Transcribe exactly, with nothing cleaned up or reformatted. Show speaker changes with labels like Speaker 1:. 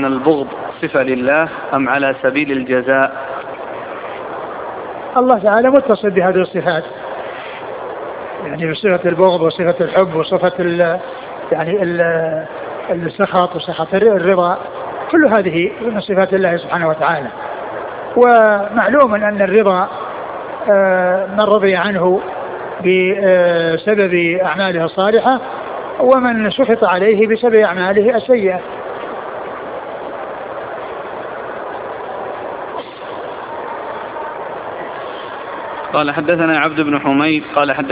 Speaker 1: أن البغض صفة لله أم على سبيل الجزاء؟
Speaker 2: الله تعالى متصل بهذه الصفات، يعني بصفة البغض وصفة الحب وصفة ال يعني ال السخط وسخط الرضا، كل هذه من صفات الله سبحانه وتعالى. ومعلوم أن الرضا من رضي عنه بسبب أعماله الصالحة، ومن سخط عليه بسبب أعماله السيئة.
Speaker 1: قال حدثنا عبد بن حميد قال حدثنا